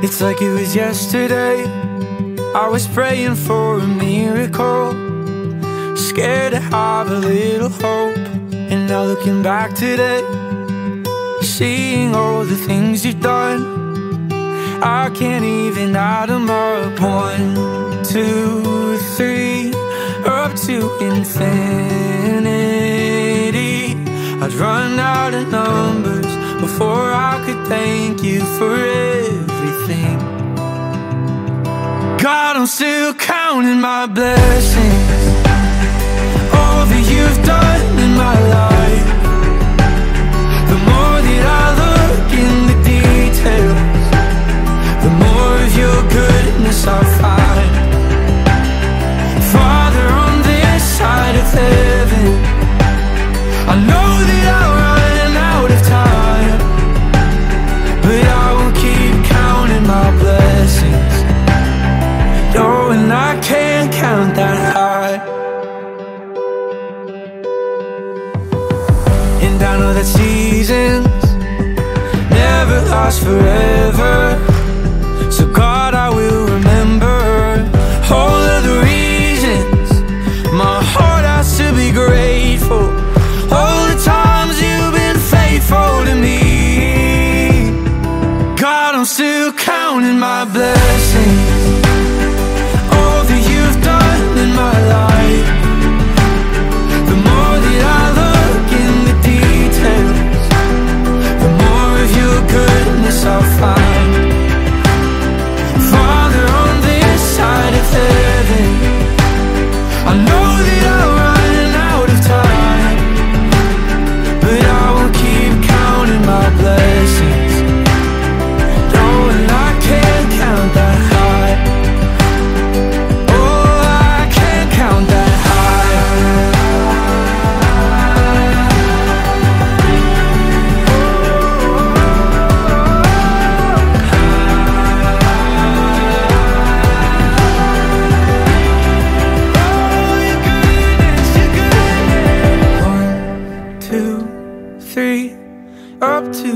It's like it was yesterday. I was praying for a miracle, scared to have a little hope. And now looking back today, seeing all the things you've done, I can't even add them up. 1, 2, 3, up to infinity. I'd run out of numbers before I could thank you for everything. God, I'm still counting my blessings, all that you've done in my life. The more that I look in the details, the more of your goodness I find. Father, on this side of heaven, I know that I'll run out of time, but I will keep counting my blessings, knowing I can't count that high. And I know that seasons never last forever, so God, I will remember all of the reasons my heart has to be grateful, all the times you've been faithful to me. God, I'm still counting my blessings, all that you've done in my life. The more that I look in the details, the more of your goodness I'll find. Father, on this side of heaven, I know that I'll run out of time, but I will keep counting my blessings, knowing I can't count that high. Oh, I can't count that high. Oh, your goodness, your goodness. 1, 2, 3, up to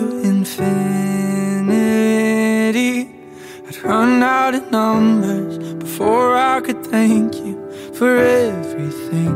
infinity. I'd run out of numbers before I could thank you for everything.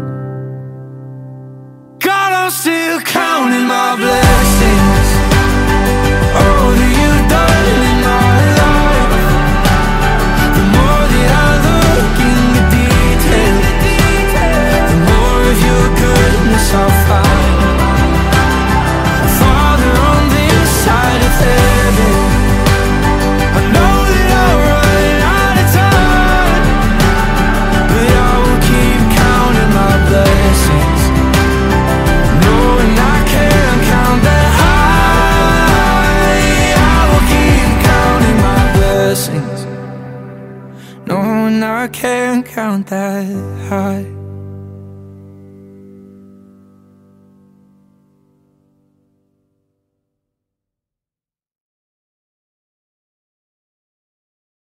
God, I'm still counting my blessings, all that you've done in my life. The more that I look in the details, the more of your goodness I'll find. Father, on this side of heaven, I know that I'll run out of time, but I will keep counting my blessings, knowing I can't count that high. I will keep counting my blessings, knowing I can't count that high.